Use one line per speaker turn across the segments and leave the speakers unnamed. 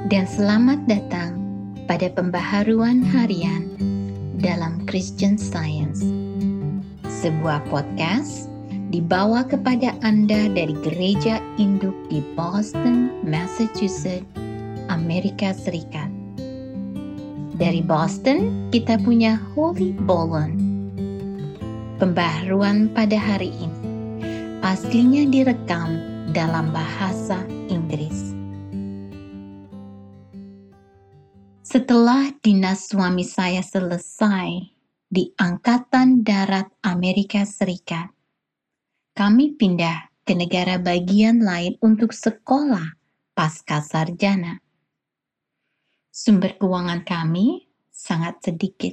dan selamat datang pada pembaharuan harian dalam Christian Science, sebuah podcast dibawa kepada Anda dari Gereja Induk di Boston, Massachusetts, Amerika Serikat. Dari Boston, kita punya Holly Bolon. Pembaharuan pada hari ini aslinya direkam dalam bahasa Inggris. Setelah dinas suami saya selesai di Angkatan Darat Amerika Serikat, kami pindah ke negara bagian lain untuk sekolah pasca sarjana. Sumber keuangan kami sangat sedikit.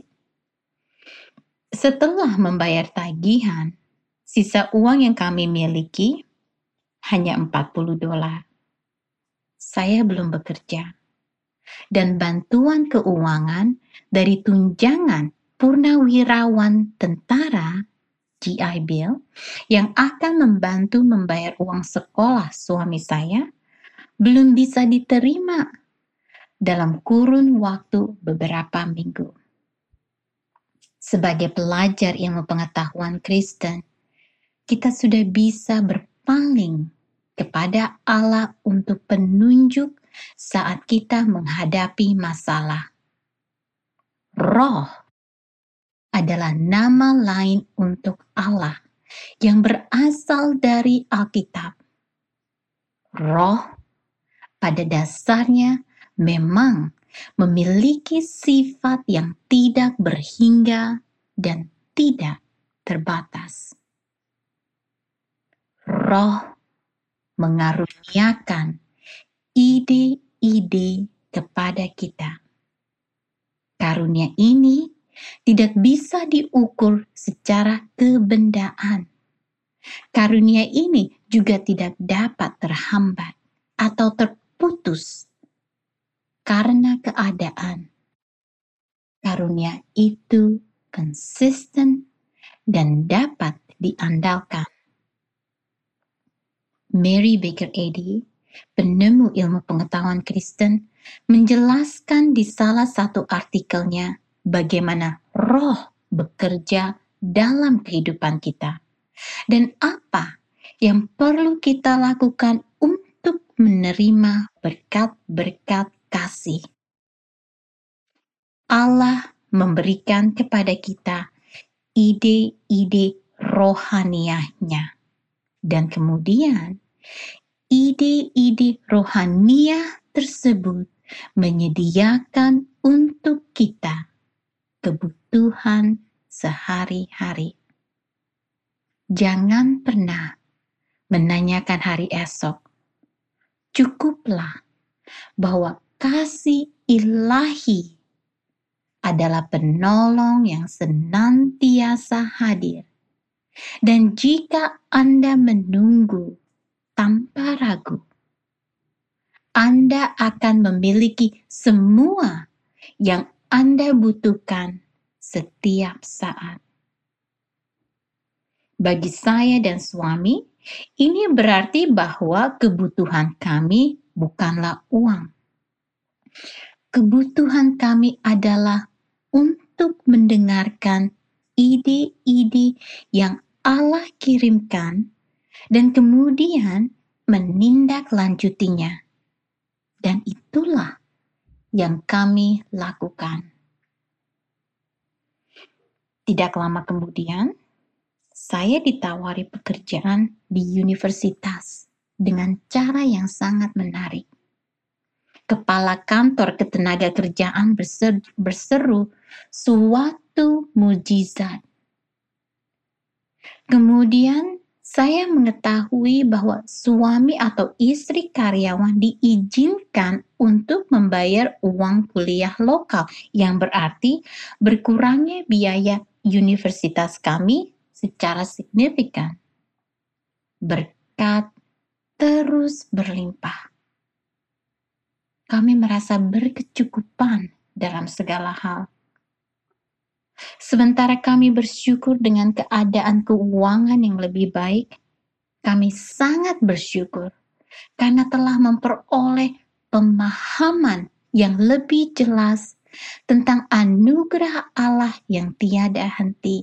Setelah membayar tagihan, sisa uang yang kami miliki hanya $40. Saya belum bekerja. Dan bantuan keuangan dari tunjangan purnawirawan tentara GI Bill yang akan membantu membayar uang sekolah suami saya belum bisa diterima dalam kurun waktu beberapa minggu. Sebagai pelajar ilmu pengetahuan Kristen, kita sudah bisa berpaling kepada Allah untuk penunjuk saat kita menghadapi masalah. Roh adalah nama lain untuk Allah yang berasal dari Alkitab. Roh pada dasarnya memang memiliki sifat yang tidak berhingga dan tidak terbatas. Roh mengaruniakan ide-ide kepada kita. Karunia ini tidak bisa diukur secara kebendaan. Karunia ini juga tidak dapat terhambat atau terputus karena keadaan. Karunia itu konsisten dan dapat diandalkan. Mary Baker Eddy, penemu ilmu pengetahuan Kristen, menjelaskan di salah satu artikelnya bagaimana roh bekerja dalam kehidupan kita dan apa yang perlu kita lakukan untuk menerima berkat-berkat kasih. Allah memberikan kepada kita ide-ide rohaniahnya dan kemudian ide-ide rohaniah tersebut menyediakan untuk kita kebutuhan sehari-hari. Jangan pernah menanyakan hari esok. Cukuplah bahwa kasih ilahi adalah penolong yang senantiasa hadir. Dan jika Anda menunggu tanpa ragu, Anda akan memiliki semua yang Anda butuhkan setiap saat. Bagi saya dan suami, ini berarti bahwa kebutuhan kami bukanlah uang. Kebutuhan kami adalah untuk mendengarkan ide-ide yang Allah kirimkan dan kemudian menindaklanjutinya. Dan itulah yang kami lakukan. Tidak lama kemudian, saya ditawari pekerjaan di universitas dengan cara yang sangat menarik. Kepala kantor ketenagakerjaan berseru suatu mujizat. Kemudian saya mengetahui bahwa suami atau istri karyawan diizinkan untuk membayar uang kuliah lokal, yang berarti berkurangnya biaya universitas kami secara signifikan. Berkat terus berlimpah. Kami merasa berkecukupan dalam segala hal. Sementara kami bersyukur dengan keadaan keuangan yang lebih baik, kami sangat bersyukur karena telah memperoleh pemahaman yang lebih jelas tentang anugerah Allah yang tiada henti.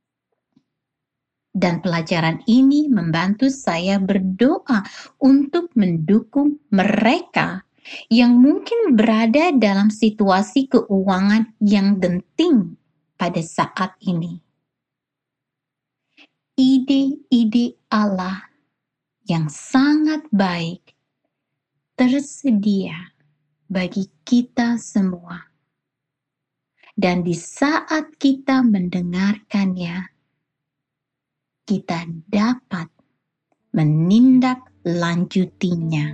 Dan pelajaran ini membantu saya berdoa untuk mendukung mereka yang mungkin berada dalam situasi keuangan yang genting pada saat ini. Ide-ide Allah yang sangat baik tersedia bagi kita semua. Dan di saat kita mendengarkannya, kita dapat menindaklanjutinya.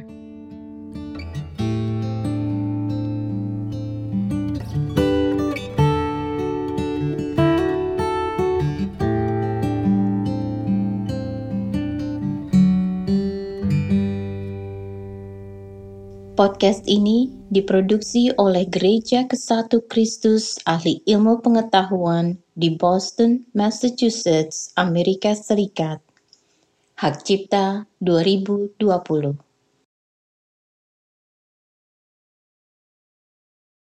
Podcast ini diproduksi oleh Gereja Kesatu Kristus Ahli Ilmu Pengetahuan di Boston, Massachusetts, Amerika Serikat. Hak Cipta 2020.